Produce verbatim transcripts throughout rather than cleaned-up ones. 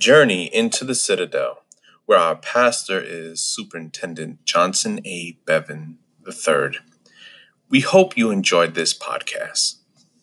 journey into the Citadel, where our pastor is Superintendent Johnson A. Bevan the third. We hope you enjoyed this podcast.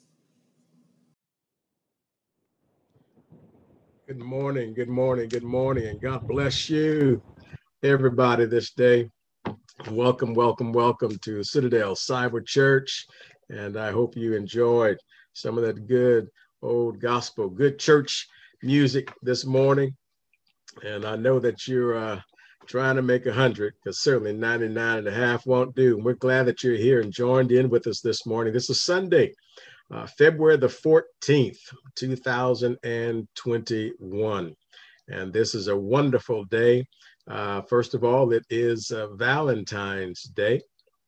Good morning, good morning, good morning, and God bless you, everybody, this day. Welcome, welcome, welcome to Citadel Cyber Church, and I hope you enjoyed some of that good old gospel, good church music this morning. And I know that you're uh, trying to make a hundred, because certainly ninety-nine and a half won't do. And we're glad that you're here and joined in with us this morning. This is Sunday, Uh, February the fourteenth, two thousand twenty-one. And this is a wonderful day. Uh, first of all, it is uh, Valentine's Day.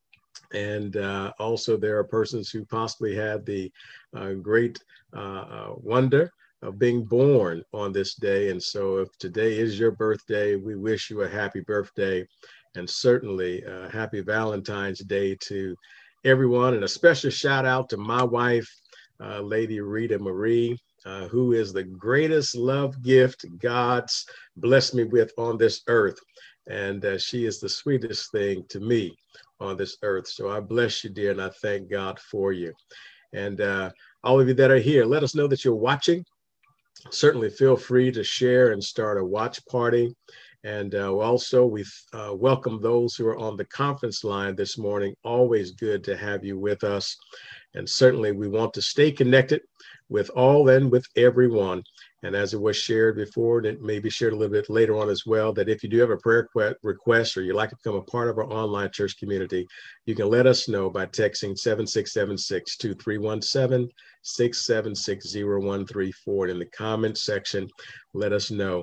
And uh, also there are persons who possibly had the uh, great uh, uh, wonder of being born on this day. And so if today is your birthday, we wish you a happy birthday, and certainly uh, happy Valentine's Day to everyone, and a special shout out to my wife, uh, Lady Rita Marie, uh, who is the greatest love gift God's blessed me with on this earth. And uh, she is the sweetest thing to me on this earth. So I bless you, dear, and I thank God for you. And uh, all of you that are here, let us know that you're watching. Certainly feel free to share and start a watch party. And uh, also, we uh, welcome those who are on the conference line this morning. Always good to have you with us. And certainly, we want to stay connected with all and with everyone. And as it was shared before, and it may be shared a little bit later on as well, that if you do have a prayer request or you'd like to become a part of our online church community, you can let us know by texting seven six seven six, two three one seven, six seven six zero one three four. And in the comments section, let us know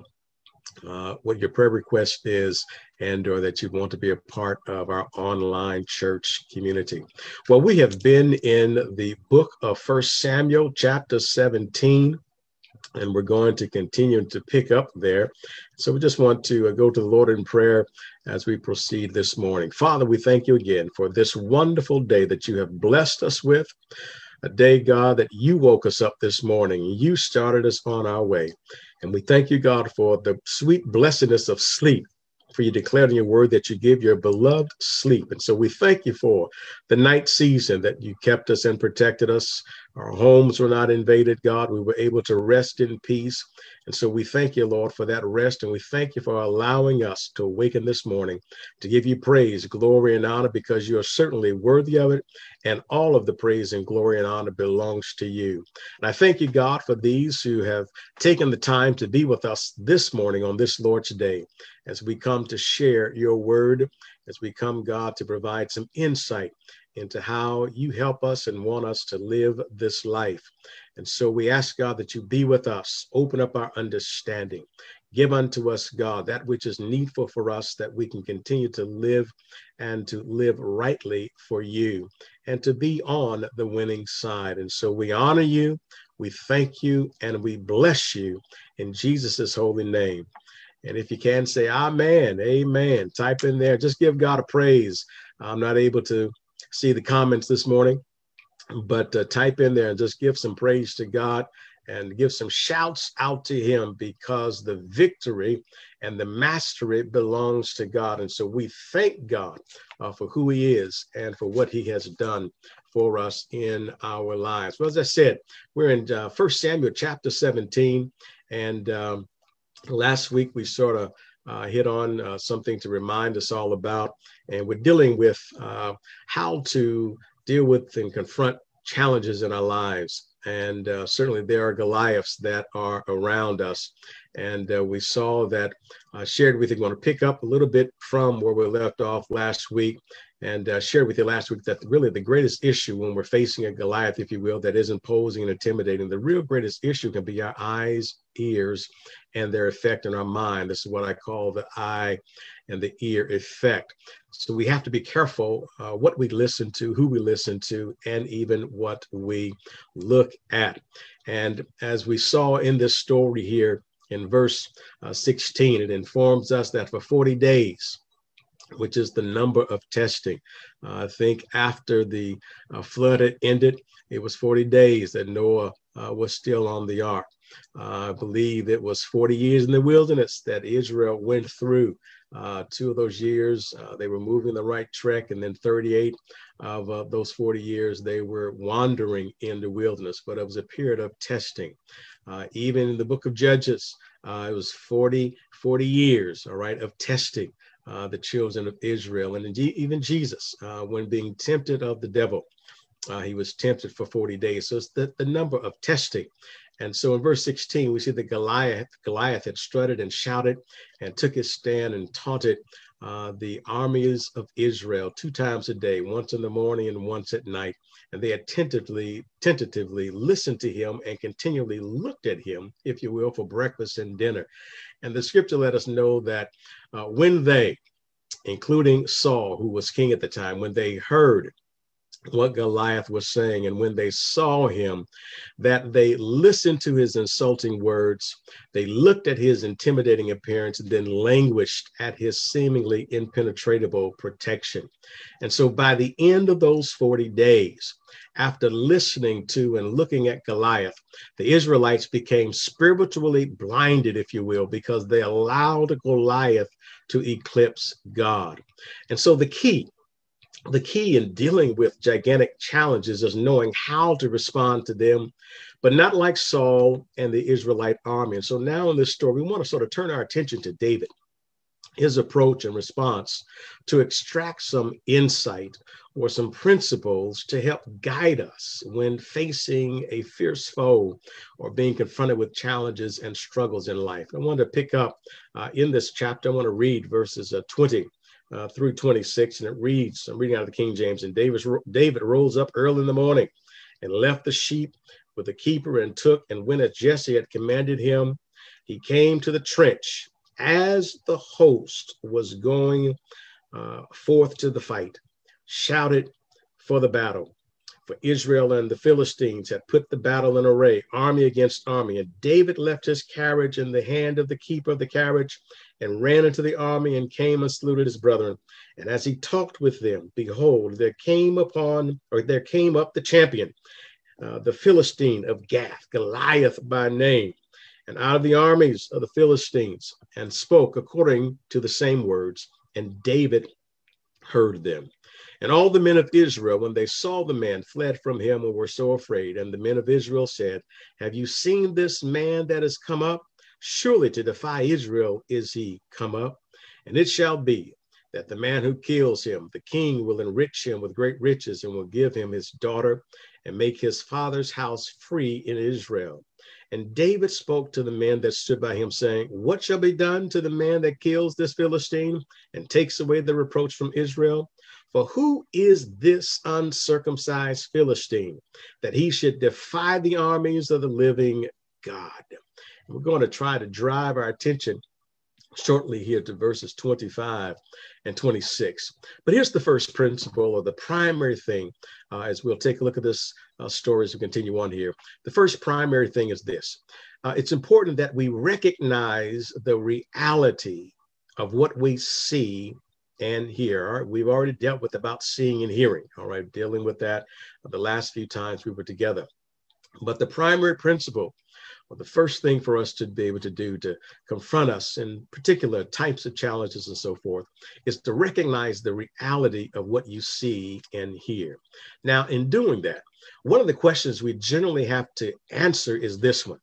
Uh, what your prayer request is, and or that you want to be a part of our online church community. Well, we have been in the book of First Samuel, chapter seventeen, and we're going to continue to pick up there. So we just want to uh, go to the Lord in prayer as we proceed this morning. Father, we thank you again for this wonderful day that you have blessed us with. A day, God, that you woke us up this morning. You started us on our way. And we thank you, God, for the sweet blessedness of sleep. For you declared in your word that you give your beloved sleep. And so we thank you for the night season that you kept us and protected us. Our homes were not invaded, God. We were able to rest in peace. And so we thank you, Lord, for that rest. And we thank you for allowing us to awaken this morning to give you praise, glory, and honor, because you are certainly worthy of it. And all of the praise and glory and honor belongs to you. And I thank you, God, for these who have taken the time to be with us this morning on this Lord's Day, as we come to share your word, as we come, God, to provide some insight into how you help us and want us to live this life. And so we ask, God, that you be with us, open up our understanding, give unto us, God, that which is needful for us, that we can continue to live and to live rightly for you and to be on the winning side. And so we honor you, we thank you, and we bless you in Jesus' holy name. And if you can, say amen, amen. Type in there, just give God a praise. I'm not able to see the comments this morning, but uh, type in there and just give some praise to God and give some shouts out to him, because the victory and the mastery belongs to God. And so we thank God uh, for who he is and for what he has done for us in our lives. Well, as I said, we're in uh, First Samuel chapter seventeen, and um, last week we sort of uh, hit on uh, something to remind us all about, and we're dealing with uh, how to deal with and confront challenges in our lives. And uh, certainly there are Goliaths that are around us. And uh, we saw that, uh, shared with you, going to pick up a little bit from where we left off last week, and uh, shared with you last week that really the greatest issue when we're facing a Goliath, if you will, that is imposing and intimidating, the real greatest issue can be our eyes, ears, and their effect on our mind. This is what I call the eye and the ear effect. So we have to be careful uh, what we listen to, who we listen to, and even what we look at. And as we saw in this story here in verse uh, sixteen, it informs us that for forty days, which is the number of testing. Uh, I think after the uh, flood had ended, it was forty days that Noah uh, was still on the ark. Uh, I believe it was forty years in the wilderness that Israel went through. Uh, two of those years, uh, they were moving the right track, and then thirty-eight of uh, those forty years, they were wandering in the wilderness. But it was a period of testing. Uh, even in the book of Judges, uh, it was forty, forty years, all right, of testing uh, the children of Israel. And indeed, even Jesus, uh, when being tempted of the devil, uh, he was tempted for forty days. So it's the, the number of testing. And so in verse sixteen, we see that Goliath, Goliath had strutted and shouted and took his stand and taunted uh, the armies of Israel two times a day, once in the morning and once at night. And they attentively, tentatively listened to him and continually looked at him, if you will, for breakfast and dinner. And the scripture let us know that uh, when they, including Saul, who was king at the time, when they heard what Goliath was saying, and when they saw him, that they listened to his insulting words, they looked at his intimidating appearance, and then languished at his seemingly impenetrable protection. And so by the end of those forty days, after listening to and looking at Goliath, the Israelites became spiritually blinded, if you will, because they allowed Goliath to eclipse God. And so the key The key in dealing with gigantic challenges is knowing how to respond to them, but not like Saul and the Israelite army. And so now in this story, we want to sort of turn our attention to David, his approach and response to extract some insight or some principles to help guide us when facing a fierce foe or being confronted with challenges and struggles in life. I want to pick up uh, in this chapter. I want to read verses uh, twenty Uh, through twenty-six, and it reads, I'm reading out of the King James, and David, David rose up early in the morning and left the sheep with the keeper and took, and went as Jesse had commanded him. He came to the trench as the host was going uh, forth to the fight, shouted for the battle. For Israel and the Philistines had put the battle in array, army against army. And David left his carriage in the hand of the keeper of the carriage and ran into the army and came and saluted his brethren. And as he talked with them, behold, there came upon, or there came up the champion, uh, the Philistine of Gath, Goliath by name, and out of the armies of the Philistines, and spoke according to the same words. And David heard them. And all the men of Israel, when they saw the man, fled from him and were so afraid. And the men of Israel said, have you seen this man that has come up? Surely to defy Israel is he come up. And it shall be that the man who kills him, the king will enrich him with great riches and will give him his daughter and make his father's house free in Israel. And David spoke to the men that stood by him, saying, what shall be done to the man that kills this Philistine and takes away the reproach from Israel? For who is this uncircumcised Philistine that he should defy the armies of the living God? And we're going to try to drive our attention shortly here to verses twenty-five and twenty-six. But here's the first principle, or the primary thing, uh, as we'll take a look at this uh, story as we continue on here. The first primary thing is this. Uh, it's important that we recognize the reality of what we see and hear. We've already dealt with about seeing and hearing, all right, dealing with that the last few times we were together. But the primary principle, well, the first thing for us to be able to do to confront us in particular types of challenges and so forth is to recognize the reality of what you see and hear. Now, in doing that, one of the questions we generally have to answer is this one.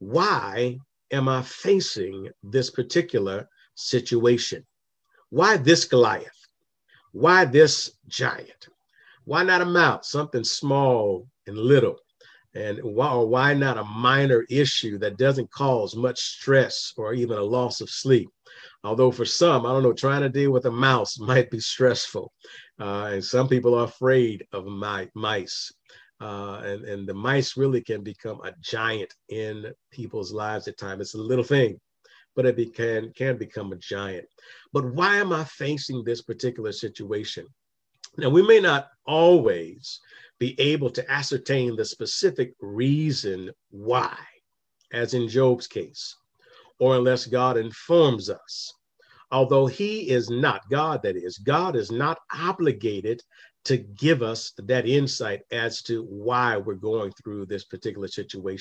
Why am I facing this particular situation? Why this Goliath? Why this giant? Why not a mouse, something small and little? And why, or why not a minor issue that doesn't cause much stress or even a loss of sleep? Although for some, I don't know, trying to deal with a mouse might be stressful. Uh, and some people are afraid of my, mice. Uh, and, and the mice really can become a giant in people's lives at times. It's a little thing, but it be, can, can become a giant. But why am I facing this particular situation? Now, we may not always be able to ascertain the specific reason why, as in Job's case, or unless God informs us. Although he is not, God that is, God is not obligated to give us that insight as to why we're going through this particular situation.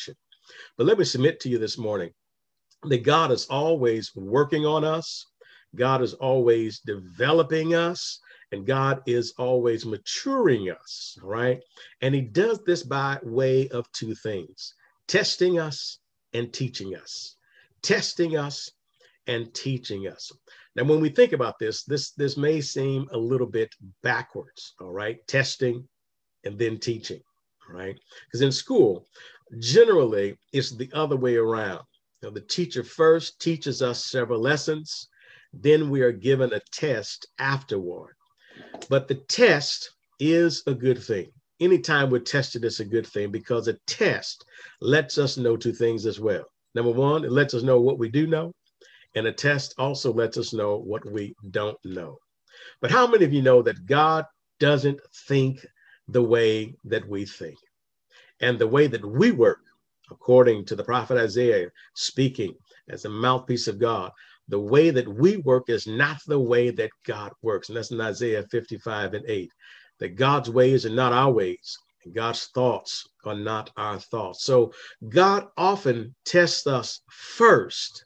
But let me submit to you this morning that God is always working on us. God is always developing us, and God is always maturing us, right? And he does this by way of two things: testing us and teaching us. Testing us and teaching us. Now, when we think about this, this, this may seem a little bit backwards, all right? Testing and then teaching, all right? Because in school, generally, it's the other way around. You know, the teacher first teaches us several lessons, then we are given a test afterward. But the test is a good thing. Anytime we're tested, it's a good thing, because a test lets us know two things as well. Number one, it lets us know what we do know, and a test also lets us know what we don't know. But how many of you know that God doesn't think the way that we think? And the way that we work, according to the prophet Isaiah speaking as a mouthpiece of God, the way that we work is not the way that God works. And that's in Isaiah fifty-five and eight, that God's ways are not our ways, and God's thoughts are not our thoughts. So God often tests us first,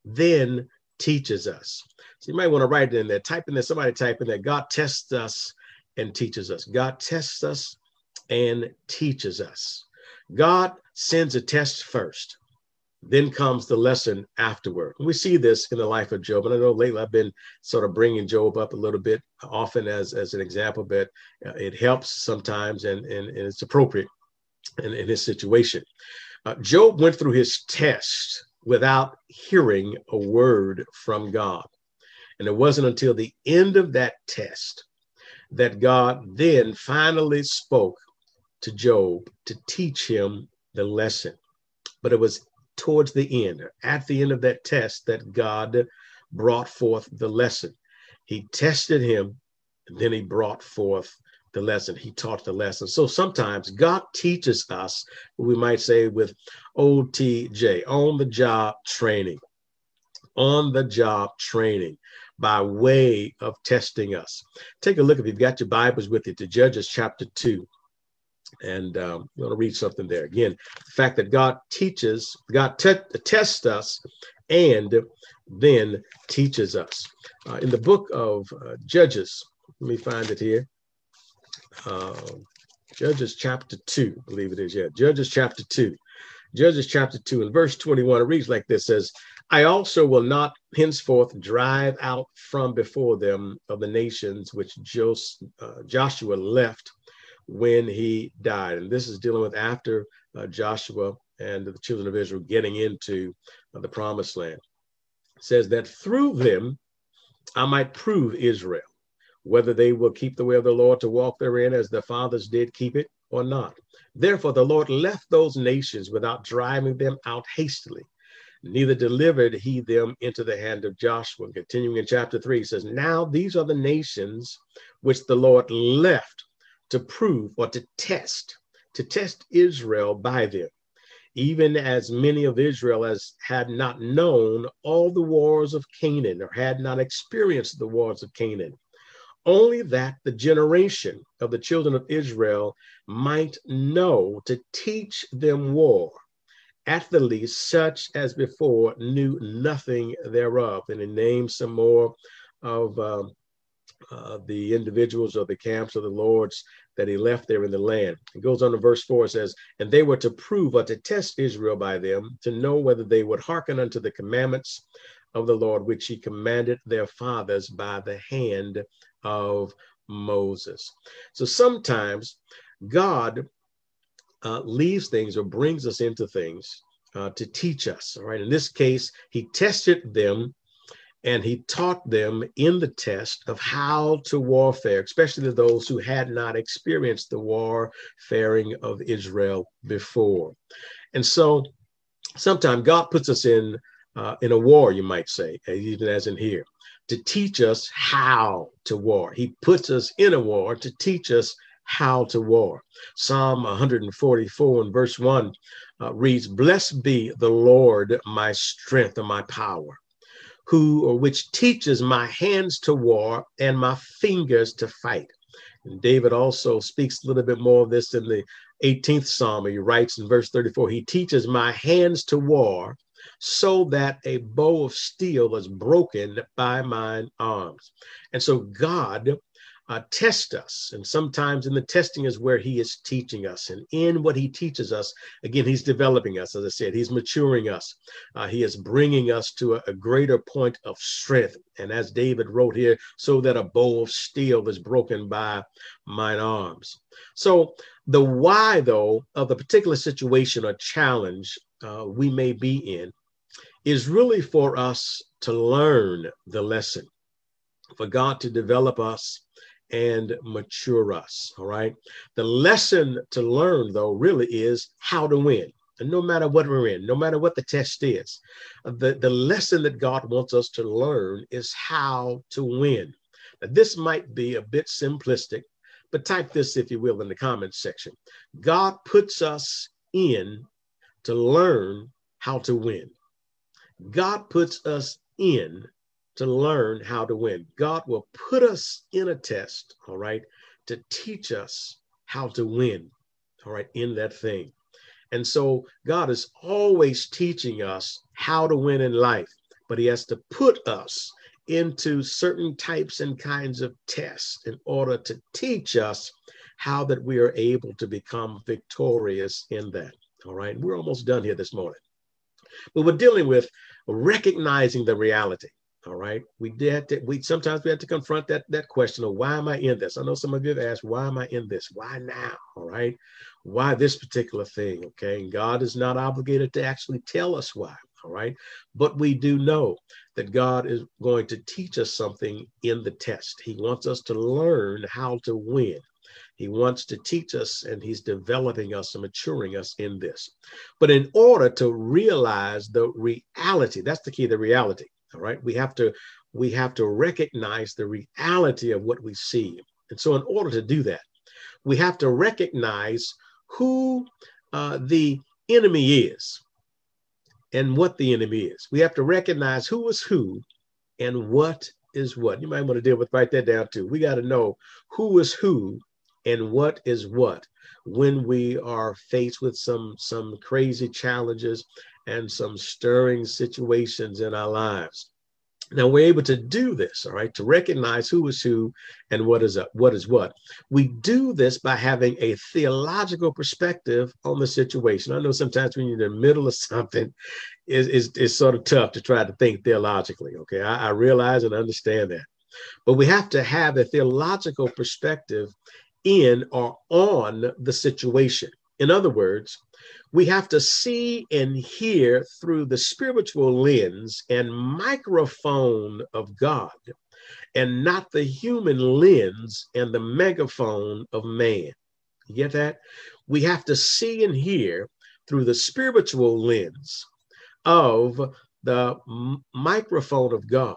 then teaches us. So you might want to write it in there, type in there, somebody type in there, God tests us and teaches us. God tests us and teaches us. God sends a test first, then comes the lesson afterward. We see this in the life of Job. And I know lately I've been sort of bringing Job up a little bit, often as, as an example, but uh, it helps sometimes, and, and, and it's appropriate in, in his situation. Uh, Job went through his test without hearing a word from God. And it wasn't until the end of that test that God then finally spoke to Job to teach him the lesson. But it was towards the end, at the end of that test, that God brought forth the lesson. He tested him, and then he brought forth the lesson. He taught the lesson. So sometimes God teaches us, we might say with O T J, on the job training, on the job training, by way of testing us. Take a look, if you've got your Bibles with you, to Judges chapter two. And um, I'm going to read something there. Again, the fact that God teaches, God te- tests us and then teaches us. Uh, in the book of uh, Judges, let me find it here. Uh, Judges chapter two, I believe it is. Yeah, Judges chapter two. Judges chapter two and verse twenty-one, it reads like this, says, I also will not henceforth drive out from before them of the nations which Jos- uh, Joshua left when he died. And this is dealing with after uh, Joshua and the children of Israel getting into uh, the promised land. It says that through them I might prove Israel, whether they will keep the way of the Lord to walk therein as their fathers did keep it or not. Therefore the Lord left those nations without driving them out hastily, neither delivered he them into the hand of Joshua. Continuing in chapter three, it says, now these are the nations which the Lord left to prove, or to test, to test Israel by them, even as many of Israel as had not known all the wars of Canaan, or had not experienced the wars of Canaan, only that the generation of the children of Israel might know, to teach them war, at the least such as before knew nothing thereof. And he names some more of um, uh, the individuals or the camps of the lords that he left there in the land. It goes on to verse four, it says, and they were to prove or to test Israel by them, to know whether they would hearken unto the commandments of the Lord, which he commanded their fathers by the hand of Moses. So sometimes God uh, leaves things or brings us into things uh, to teach us. All right. In this case, he tested them and he taught them in the test of how to warfare, especially those who had not experienced the warfaring of Israel before. And so sometimes God puts us in uh, in a war, you might say, even as in here, to teach us how to war. He puts us in a war to teach us how to war. Psalm one forty-four and verse one uh, reads, blessed be the Lord, my strength and my power, who or which teaches my hands to war and my fingers to fight. And David also speaks a little bit more of this in the eighteenth Psalm, he writes in verse thirty-four, he teaches my hands to war so that a bow of steel is broken by mine arms. And so God uh, tests us. And sometimes in the testing is where he is teaching us. And in what he teaches us, again, he's developing us. As I said, he's maturing us. Uh, he is bringing us to a, a greater point of strength. And as David wrote here, so that a bow of steel is broken by mine arms. So the why, though, of the particular situation or challenge uh, we may be in is really for us to learn the lesson, for God to develop us and mature us. All right. The lesson to learn, though, really is how to win. And no matter what we're in, no matter what the test is, the, the lesson that God wants us to learn is how to win. Now, this might be a bit simplistic, but type this, if you will, in the comments section. God puts us in to learn how to win. God puts us in to learn how to win. God will put us in a test, all right, to teach us how to win, all right, in that thing. And so God is always teaching us how to win in life, but he has to put us into certain types and kinds of tests in order to teach us how that we are able to become victorious in that. All right, we're almost done here this morning. But we're dealing with recognizing the reality. All right. We did. To, we sometimes we have to confront that that question of why am I in this? I know some of you have asked, why am I in this? Why now? All right. Why this particular thing? Okay. And God is not obligated to actually tell us why. All right. But we do know that God is going to teach us something in the test. He wants us to learn how to win. He wants to teach us, and he's developing us and maturing us in this. But in order to realize the reality, that's the key, the reality. All right. We have to we have to recognize the reality of what we see. And so in order to do that, we have to recognize who uh, the enemy is and what the enemy is. We have to recognize who is who and what is what. You might want to deal with, write that down too. We got to know who is who and what is what when we are faced with some some crazy challenges and some stirring situations in our lives. Now we're able to do this, all right, to recognize who is who and what is up, what is what. We do this by having a theological perspective on the situation. I know sometimes when you're in the middle of something, it's, it's, it's sort of tough to try to think theologically, okay? I, I realize and understand that. But we have to have a theological perspective in or on the situation. In other words, we have to see and hear through the spiritual lens and microphone of God, and not the human lens and the megaphone of man. You get that? We have to see and hear through the spiritual lens of the m- microphone of God,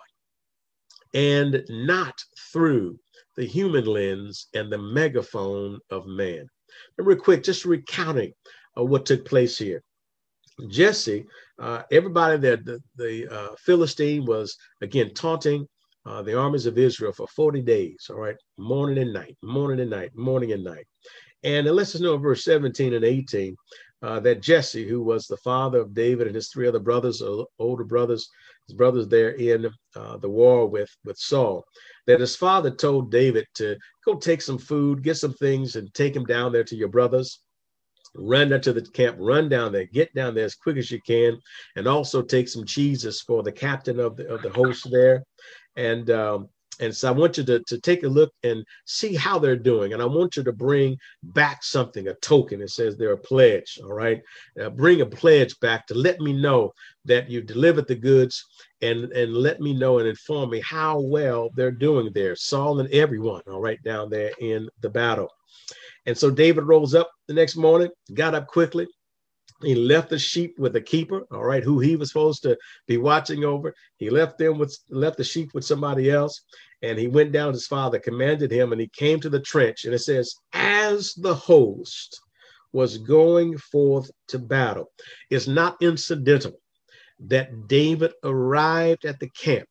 and not through the human lens and the megaphone of man. And real quick, just recounting uh, what took place here. Jesse, uh, everybody there, the, the uh, Philistine was, again, taunting uh, the armies of Israel for forty days, all right, morning and night, morning and night, morning and night. And it lets us know in verse seventeen and eighteen uh, that Jesse, who was the father of David and his three other brothers, uh, older brothers, his brothers there in uh, the war with, with Saul, that his father told David to go take some food, get some things, and take him down there to your brothers. Run down to the camp, run down there, get down there as quick as you can, and also take some cheeses for the captain of the, of the host there. And um, and so I want you to, to take a look and see how they're doing. And I want you to bring back something, a token. It says they're a pledge, all right? Uh, bring a pledge back to let me know that you delivered the goods, and, and let me know and inform me how well they're doing there, Saul and everyone, all right, down there in the battle. And so David rose up the next morning, got up quickly. He left the sheep with the keeper, all right, who he was supposed to be watching over. He left them with, left the sheep with somebody else, and he went down. His father commanded him, and he came to the trench. And it says, as the host was going forth to battle, it's not incidental that David arrived at the camp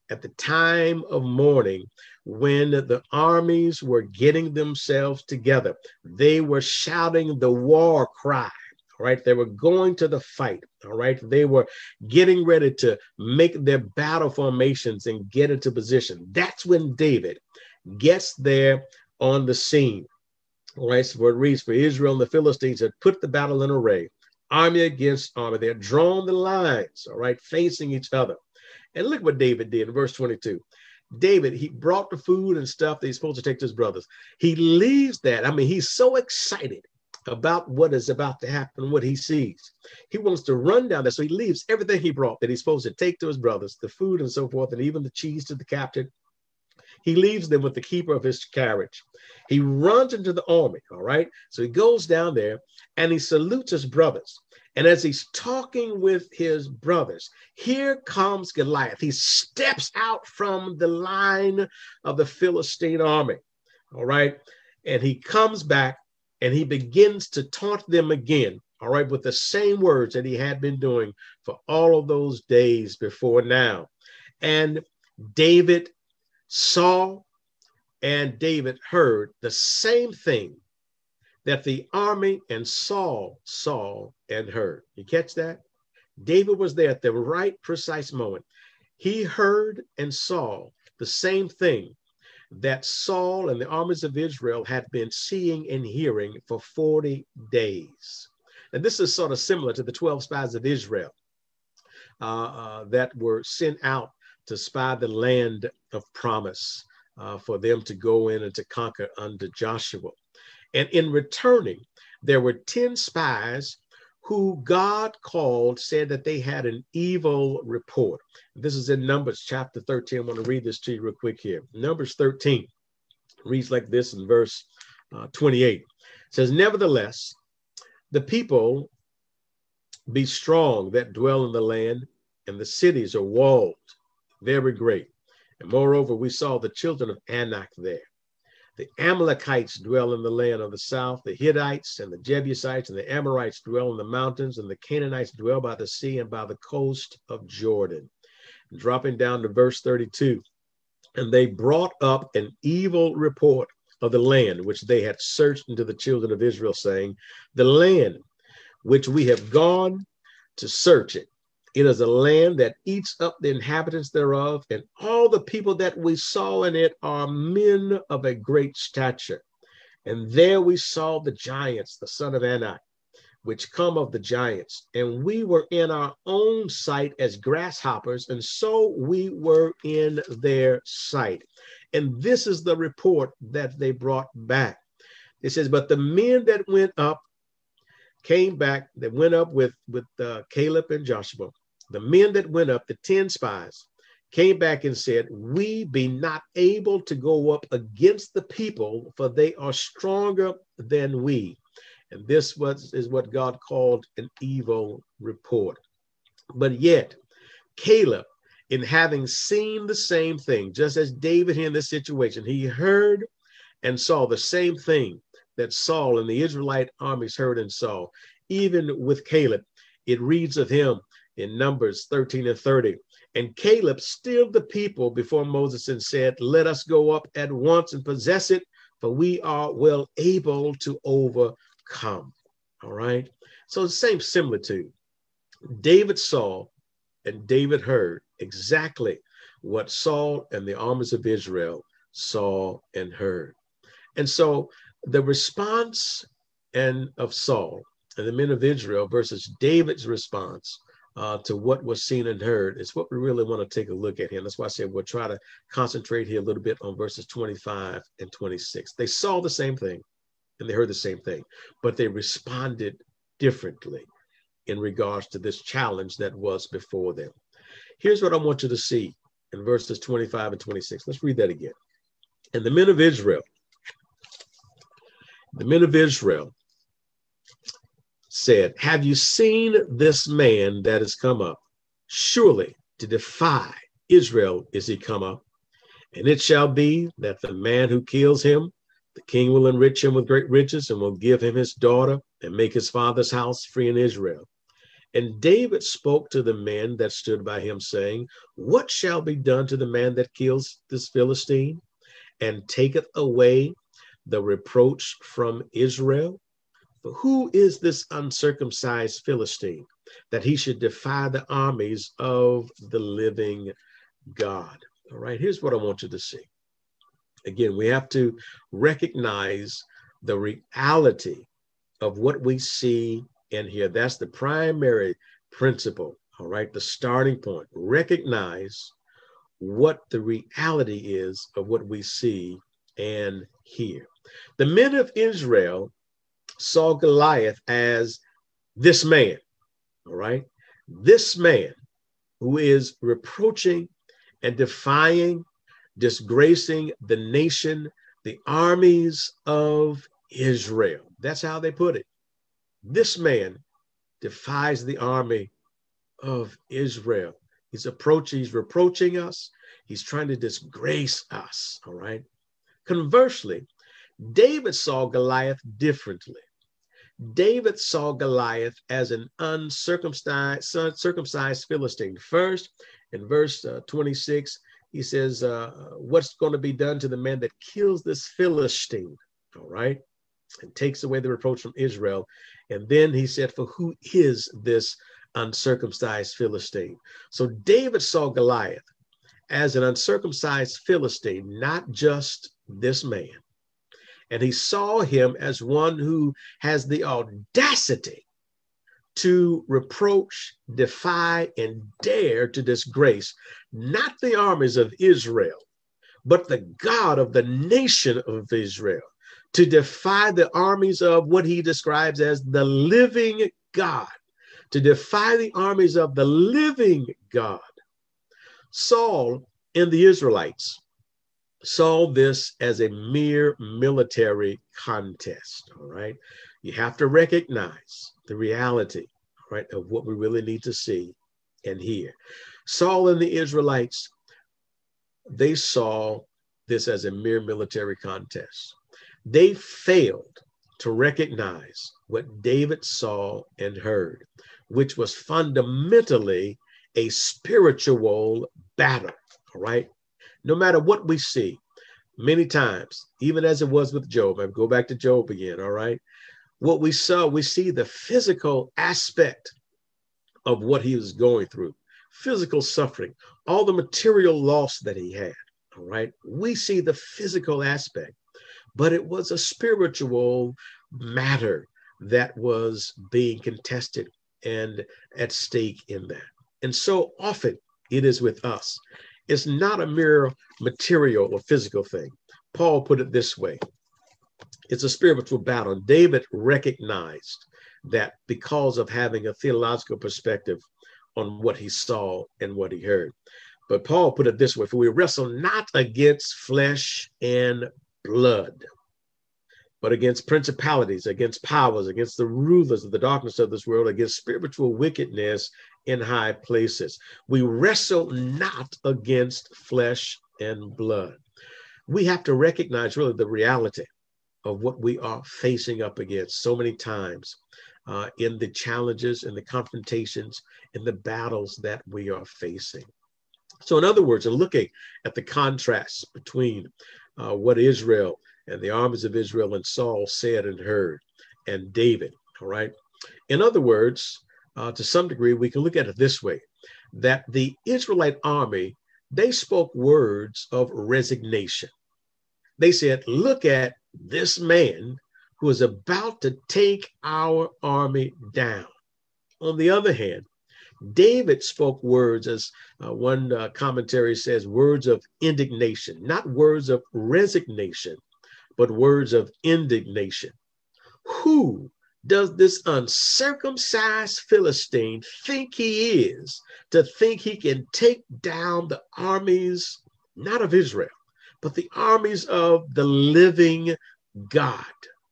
at the time of mourning, when the armies were getting themselves together, they were shouting the war cry. All right, they were going to the fight. All right, they were getting ready to make their battle formations and get into position. That's when David gets there on the scene. All right, so it reads, for Israel and the Philistines had put the battle in array, army against army. They had drawn the lines, all right, facing each other. And look what David did in verse twenty-two. David, he brought the food and stuff that he's supposed to take to his brothers. He leaves that. I mean, he's so excited about what is about to happen, what he sees. He wants to run down there. So he leaves everything he brought that he's supposed to take to his brothers, the food and so forth, and even the cheese to the captain. He leaves them with the keeper of his carriage. He runs into the army, all right? So he goes down there and he salutes his brothers. And as he's talking with his brothers, here comes Goliath. He steps out from the line of the Philistine army, all right? And he comes back and he begins to taunt them again, all right, with the same words that he had been doing for all of those days before now. And David saw and David heard the same thing that the army and Saul saw and heard. You catch that? David was there at the right precise moment. He heard and saw the same thing that Saul and the armies of Israel had been seeing and hearing for forty days. And this is sort of similar to the twelve spies of Israel uh, uh, that were sent out to spy the land of promise uh, for them to go in and to conquer under Joshua. And in returning, there were ten spies who God called, said that they had an evil report. This is in Numbers chapter thirteen. I want to read this to you real quick here. Numbers thirteen reads like this in verse uh, twenty-eight. It says, nevertheless, the people be strong that dwell in the land, and the cities are walled, very great. And moreover, we saw the children of Anak there. The Amalekites dwell in the land of the south, the Hittites and the Jebusites and the Amorites dwell in the mountains, and the Canaanites dwell by the sea and by the coast of Jordan. Dropping down to verse thirty-two, and they brought up an evil report of the land which they had searched unto the children of Israel, saying, the land which we have gone to search it, it is a land that eats up the inhabitants thereof, and all the people that we saw in it are men of a great stature. And there we saw the giants, the son of Anak, which come of the giants. And we were in our own sight as grasshoppers, and so we were in their sight. And this is the report that they brought back. It says, but the men that went up came back, that went up with, with uh, Caleb and Joshua. The men that went up, the ten spies, came back and said, we be not able to go up against the people, for they are stronger than we. And this was, is what God called an evil report. But yet, Caleb, in having seen the same thing, just as David in this situation, he heard and saw the same thing that Saul and the Israelite armies heard and saw. Even with Caleb, it reads of him in Numbers thirteen and thirty. And Caleb stilled the people before Moses and said, let us go up at once and possess it, for we are well able to overcome. All right. So the same similitude. David saw and David heard exactly what Saul and the armies of Israel saw and heard. And so the response and of Saul and the men of Israel versus David's response uh, to what was seen and heard is what we really want to take a look at here. And that's why I said we'll try to concentrate here a little bit on verses twenty-five and twenty-six. They saw the same thing and they heard the same thing, but they responded differently in regards to this challenge that was before them. Here's what I want you to see in verses twenty-five and twenty-six. Let's read that again. And the men of Israel, the men of Israel said, have you seen this man that has come up? Surely to defy Israel is he come up. And it shall be that the man who kills him, the king will enrich him with great riches and will give him his daughter and make his father's house free in Israel. And David spoke to the men that stood by him, saying, what shall be done to the man that kills this Philistine and taketh away the reproach from Israel? For who is this uncircumcised Philistine that he should defy the armies of the living God? All right, here's what I want you to see. Again, we have to recognize the reality of what we see and hear. That's the primary principle, all right, the starting point. Recognize what the reality is of what we see and hear. The men of Israel saw Goliath as this man, all right, this man who is reproaching and defying, disgracing the nation, the armies of Israel. That's how they put it. This man defies the army of Israel. He's approaching, he's reproaching us. He's trying to disgrace us, all right? Conversely, David saw Goliath differently. David saw Goliath as an uncircumcised circumcised Philistine. First, in verse uh, twenty-six, he says, uh, what's going to be done to the man that kills this Philistine, all right, and takes away the reproach from Israel. And then he said, for who is this uncircumcised Philistine? So David saw Goliath as an uncircumcised Philistine, not just this man. And he saw him as one who has the audacity to reproach, defy, and dare to disgrace not the armies of Israel, but the God of the nation of Israel, to defy the armies of what he describes as the living God, to defy the armies of the living God. Saul and the Israelites saw this as a mere military contest, all right? You have to recognize the reality, all right, of what we really need to see and hear. Saul and the Israelites, they saw this as a mere military contest. They failed to recognize what David saw and heard, which was fundamentally a spiritual battle, all right? No matter what we see, many times, even as it was with Job, I go back to Job again, all right? What we saw, we see the physical aspect of what he was going through, physical suffering, all the material loss that he had, all right? We see the physical aspect, but it was a spiritual matter that was being contested and at stake in that. And so often it is with us. It's not a mere material or physical thing. Paul put it this way. It's a spiritual battle. David recognized that because of having a theological perspective on what he saw and what he heard. But Paul put it this way, for we wrestle not against flesh and blood, but against principalities, against powers, against the rulers of the darkness of this world, against spiritual wickedness in high places. We wrestle not against flesh and blood. We have to recognize really the reality of what we are facing up against so many times uh, in the challenges and the confrontations and the battles that we are facing. So in other words, in looking at the contrast between uh, what Israel and the armies of Israel and Saul said and heard, and David, all right? In other words, uh, to some degree, we can look at it this way, that the Israelite army, they spoke words of resignation. They said, look at this man who is about to take our army down. On the other hand, David spoke words, as uh, one uh, commentary says, words of indignation, not words of resignation, but words of indignation. Who does this uncircumcised Philistine think he is to think he can take down the armies, not of Israel, but the armies of the living God?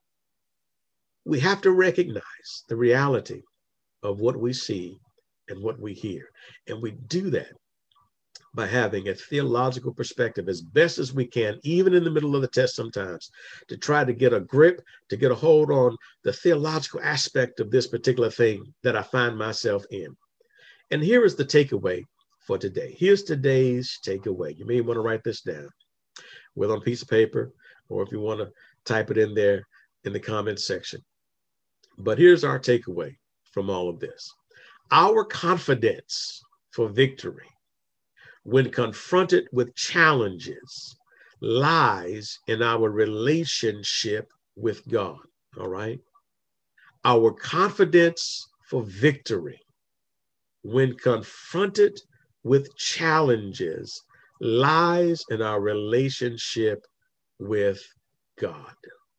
We have to recognize the reality of what we see and what we hear. And we do that by having a theological perspective as best as we can, even in the middle of the test sometimes, to try to get a grip, to get a hold on the theological aspect of this particular thing that I find myself in. And here is the takeaway for today. Here's today's takeaway. You may want to write this down, whether on a piece of paper or if you want to type it in there in the comment section. But here's our takeaway from all of this. Our confidence for victory when confronted with challenges lies in our relationship with God. All right. Our confidence for victory when confronted with challenges lies in our relationship with God.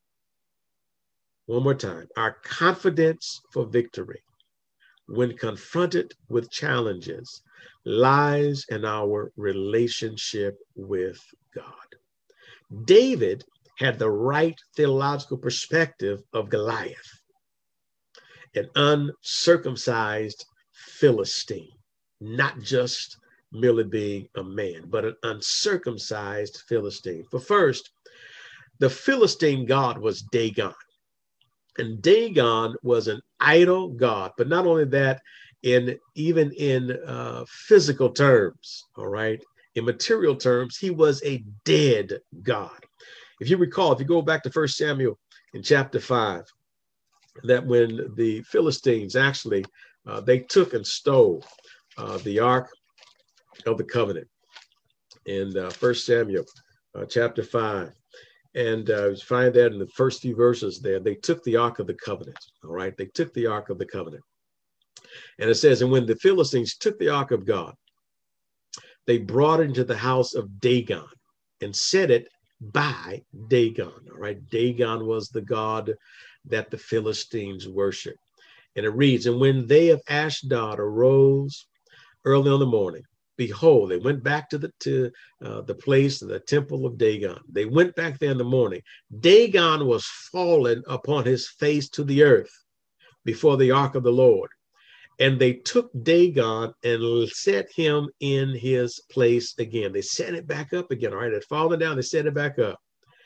One more time. Our confidence for victory when confronted with challenges lies in our relationship with God. David had the right theological perspective of Goliath, an uncircumcised Philistine, not just merely being a man, but an uncircumcised Philistine. For first, the Philistine god was Dagon. And Dagon was an idol god, but not only that, in even in uh, physical terms, all right, in material terms, he was a dead god. If you recall, if you go back to First Samuel in chapter five, that when the Philistines actually, uh, they took and stole uh, the Ark of the Covenant in uh, First Samuel uh, chapter five. And uh, you find that in the first few verses there, they took the Ark of the Covenant. All right. They took the Ark of the Covenant. And it says, and when the Philistines took the Ark of God, they brought it into the house of Dagon and set it by Dagon. All right. Dagon was the god that the Philistines worshiped. And it reads, and when they of Ashdod arose early in the morning, behold, they went back to the to uh, the place, the temple of Dagon. They went back there in the morning. Dagon was fallen upon his face to the earth before the ark of the Lord. And they took Dagon and set him in his place again. They set it back up again. All right, it had fallen down. They set it back up.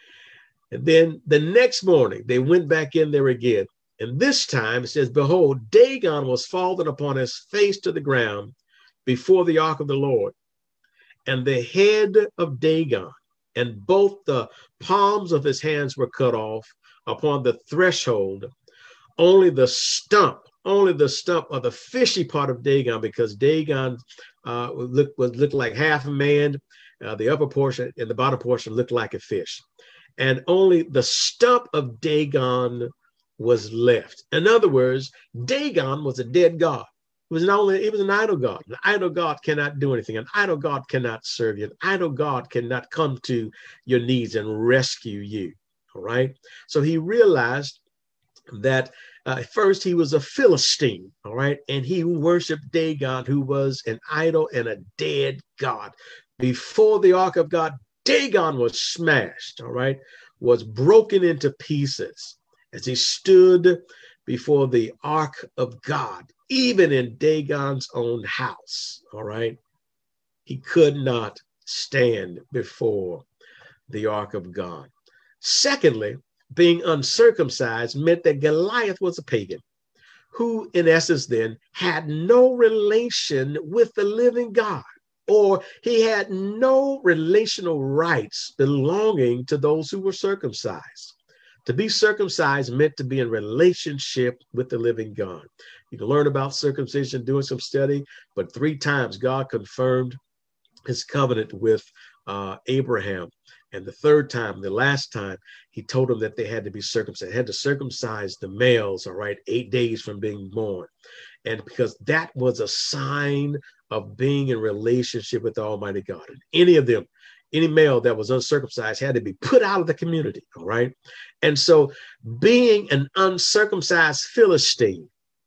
And then the next morning, they went back in there again. And this time it says, behold, Dagon was fallen upon his face to the ground before the ark of the Lord. And the head of Dagon and both the palms of his hands were cut off upon the threshold. Only the stump, only the stump of the fishy part of Dagon, because Dagon uh, looked, was, looked like half a man. Uh, the upper portion and the bottom portion looked like a fish. And only the stump of Dagon was left. In other words, Dagon was a dead god. It was not only, it was an idol god. An idol god cannot do anything. An idol god cannot serve you. An idol god cannot come to your needs and rescue you. All right. So he realized that uh, first he was a Philistine. All right. And he worshiped Dagon, who was an idol and a dead god. Before the ark of God, Dagon was smashed. All right. Was broken into pieces as he stood before the ark of God. Even in Dagon's own house, all right, he could not stand before the ark of God. Secondly, being uncircumcised meant that Goliath was a pagan who, in essence, then had no relation with the living God, or he had no relational rights belonging to those who were circumcised. To be circumcised meant to be in relationship with the living God. You can learn about circumcision doing some study, but three times God confirmed his covenant with uh, Abraham. And the third time, the last time, he told them that they had to be circumcised, had to circumcise the males, all right, eight days from being born. And because that was a sign of being in relationship with the Almighty God. And any of them, any male that was uncircumcised had to be put out of the community, all right? And so being an uncircumcised Philistine,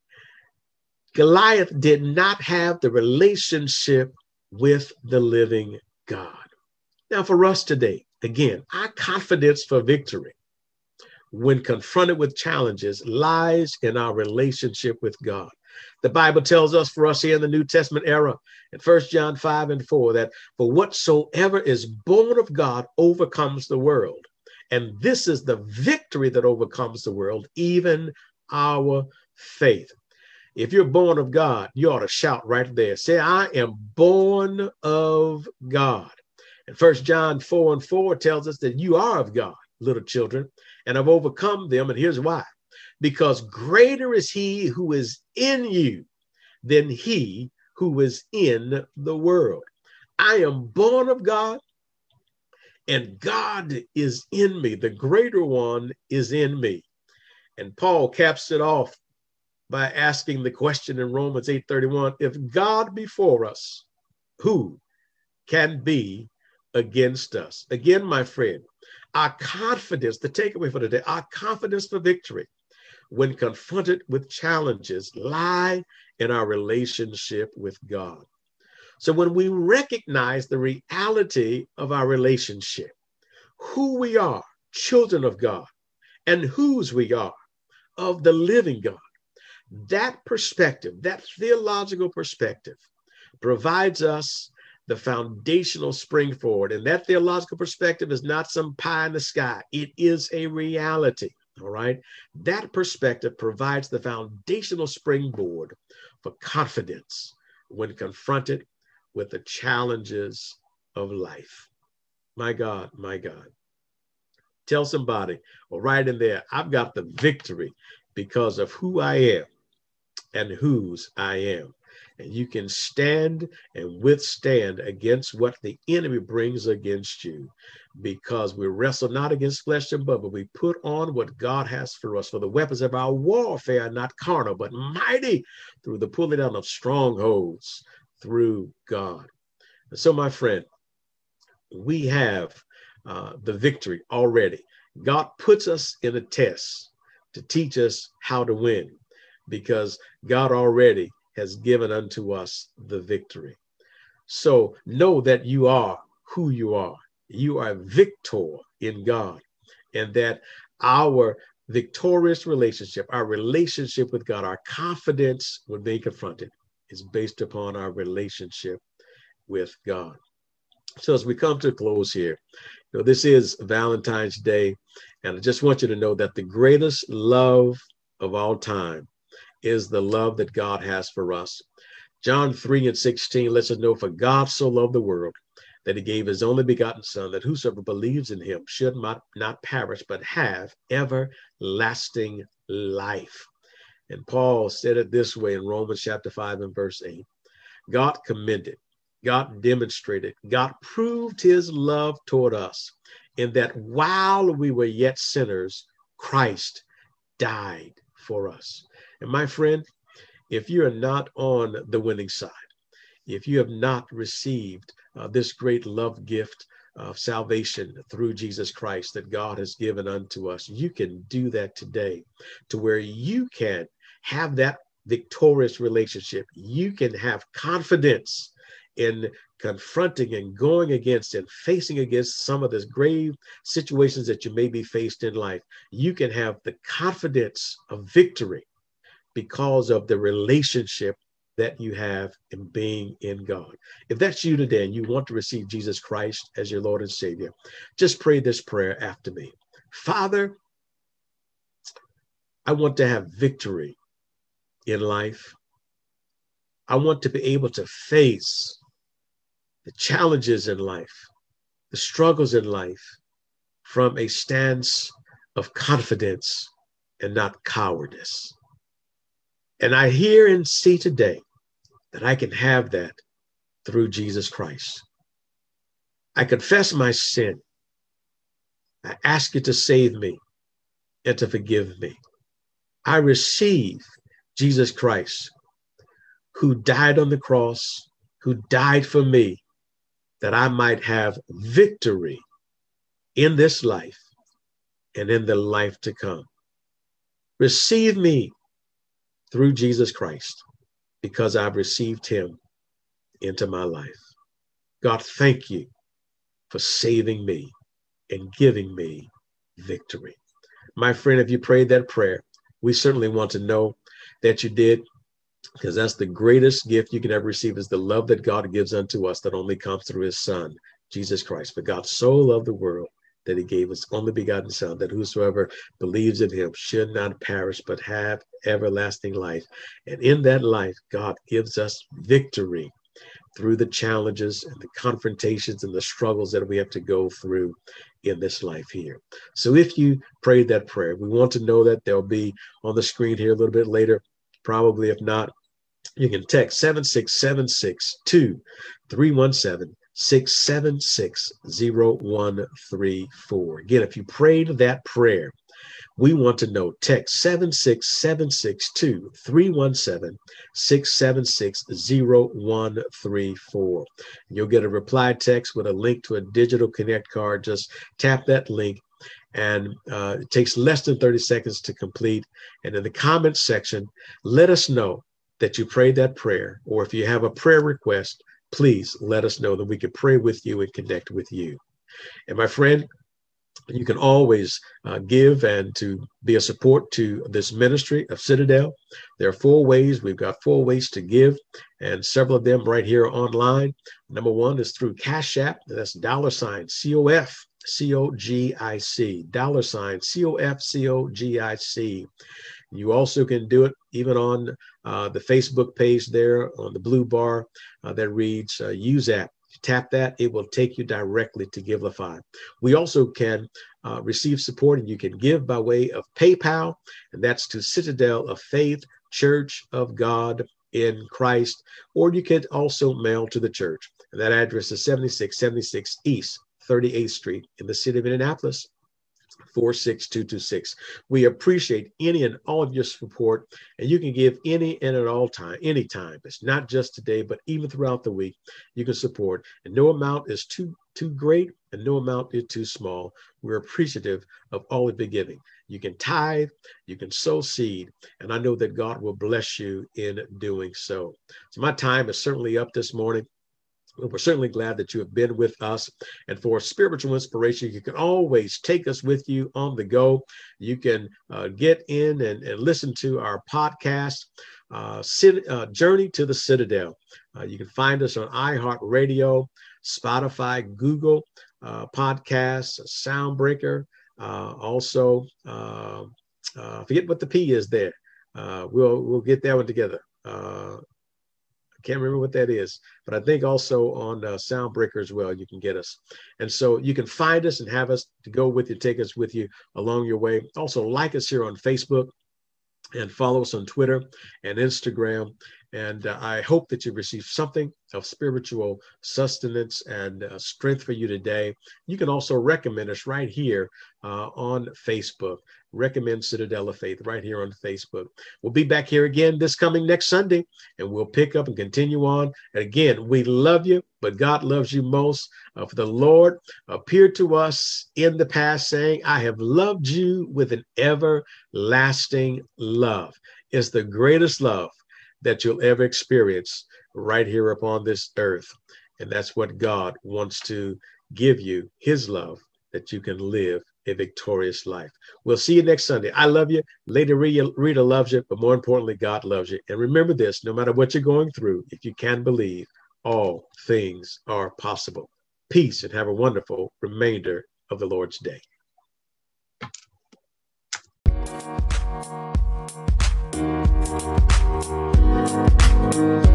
Goliath did not have the relationship with the living God. Now for us today, again, our confidence for victory when confronted with challenges lies in our relationship with God. The Bible tells us for us here in the New Testament era in First John five and four that for whatsoever is born of God overcomes the world. And this is the victory that overcomes the world, even our faith. If you're born of God, you ought to shout right there. Say, I am born of God. And First John four and four tells us that you are of God, little children, and have overcome them. And here's why. Because greater is he who is in you than he who is in the world. I am born of God, and God is in me. The greater one is in me. And Paul caps it off by asking the question in Romans eight thirty-one, if God be for us, who can be against us? Again, my friend, our confidence, the takeaway for today, our confidence for victory when confronted with challenges lie in our relationship with God. So when we recognize the reality of our relationship, who we are, children of God, and whose we are, of the living God, that perspective, that theological perspective provides us the foundational spring forward. And that theological perspective is not some pie in the sky. It is a reality. All right. That perspective provides the foundational springboard for confidence when confronted with the challenges of life. My God, my God. Tell somebody, or right in there, I've got the victory because of who I am and whose I am. And you can stand and withstand against what the enemy brings against you, because we wrestle not against flesh and blood, but we put on what God has for us. For the weapons of our warfare are not carnal, but mighty through the pulling down of strongholds through God. And so, my friend, we have uh, the victory already. God puts us in a test to teach us how to win, because God already has given unto us the victory. So know that you are who you are. You are a victor in God, and that our victorious relationship, our relationship with God, our confidence when being confronted is based upon our relationship with God. So as we come to a close here, you know, this is Valentine's Day, and I just want you to know that the greatest love of all time is the love that God has for us. John three and sixteen lets us know, for God so loved the world that he gave his only begotten son, that whosoever believes in him should not, not perish, but have everlasting life. And Paul said it this way in Romans chapter five and verse eight. God commended, God demonstrated, God proved his love toward us in that while we were yet sinners, Christ died for us. And my friend, if you are not on the winning side, if you have not received uh, this great love gift of salvation through Jesus Christ that God has given unto us, you can do that today, to where you can have that victorious relationship. You can have confidence in confronting and going against and facing against some of the grave situations that you may be faced in life. You can have the confidence of victory because of the relationship that you have in being in God. If that's you today and you want to receive Jesus Christ as your Lord and Savior, just pray this prayer after me. Father, I want to have victory in life. I want to be able to face the challenges in life, the struggles in life, from a stance of confidence and not cowardice. And I hear and see today that I can have that through Jesus Christ. I confess my sin. I ask you to save me and to forgive me. I receive Jesus Christ, who died on the cross, who died for me, that I might have victory in this life and in the life to come. Receive me through Jesus Christ, because I've received him into my life. God, thank you for saving me and giving me victory. My friend, if you prayed that prayer, we certainly want to know that you did. because that's the greatest gift you can ever receive, is the love that God gives unto us that only comes through his son, Jesus Christ. For God so loved the world that he gave his only begotten son, that whosoever believes in him should not perish, but have everlasting life. And in that life, God gives us victory through the challenges and the confrontations and the struggles that we have to go through in this life here. So if you prayed that prayer, we want to know that. They'll be on the screen here a little bit later, probably. If not, you can text seven six seven six two three one seven six seven six zero one three four. Again, if you prayed that prayer, we want to know. Text seven six seven six two three one seven six seven six zero one three four. You'll get a reply text with a link to a digital connect card. Just tap that link, and uh, it takes less than thirty seconds to complete. And in the comments section, let us know that you prayed that prayer, or if you have a prayer request, please let us know that we can pray with you and connect with you. And my friend, you can always uh, give and to be a support to this ministry of Citadel. There are four ways. We've got four ways to give, and several of them right here online. Number one is through Cash App. That's dollar sign C O F C O G I C, dollar sign C O F C O G I C. You also can do it even on uh, the Facebook page there on the blue bar uh, that reads uh, Use App. Tap that, it will take you directly to Givelify. We also can uh, receive support, and you can give by way of PayPal, and that's to Citadel of Faith, Church of God in Christ, or you can also mail to the church. And that address is seventy-six seventy-six East thirty-eighth Street in the city of Indianapolis, four six two two six. We appreciate any and all of your support, and you can give any and at all time, anytime. It's not just today, but even throughout the week, you can support. And no amount is too too great, and no amount is too small. We're appreciative of all of your giving. You can tithe, you can sow seed, and I know that God will bless you in doing so. So my time is certainly up this morning. We're certainly glad that you have been with us. And for spiritual inspiration, you can always take us with you on the go. You can uh, get in and, and listen to our podcast, uh, Cit- uh, Journey to the Citadel. Uh, you can find us on iHeartRadio, Spotify, Google uh, Podcasts, Soundbreaker. Uh, also, uh, uh, forget what the P is there. Uh, we'll we'll get that one together. Uh, Can't remember what that is, but I think also on uh, Soundbreaker as well, you can get us. And so you can find us and have us to go with you, take us with you along your way. Also like us here on Facebook and follow us on Twitter and Instagram. And uh, I hope that you receive something of spiritual sustenance and uh, strength for you today. You can also recommend us right here uh, on Facebook. Recommend Citadel of Faith right here on Facebook. We'll be back here again this coming next Sunday, and we'll pick up and continue on. And again, we love you, but God loves you most. Uh, for the Lord appeared to us in the past saying, I have loved you with an everlasting love. It's the greatest love that you'll ever experience right here upon this earth. And that's what God wants to give you, his love, that you can live a victorious life. We'll see you next Sunday. I love you. Lady Rita loves you, but more importantly, God loves you. And remember this, no matter what you're going through, if you can believe, all things are possible. Peace, and have a wonderful remainder of the Lord's day. Thank you.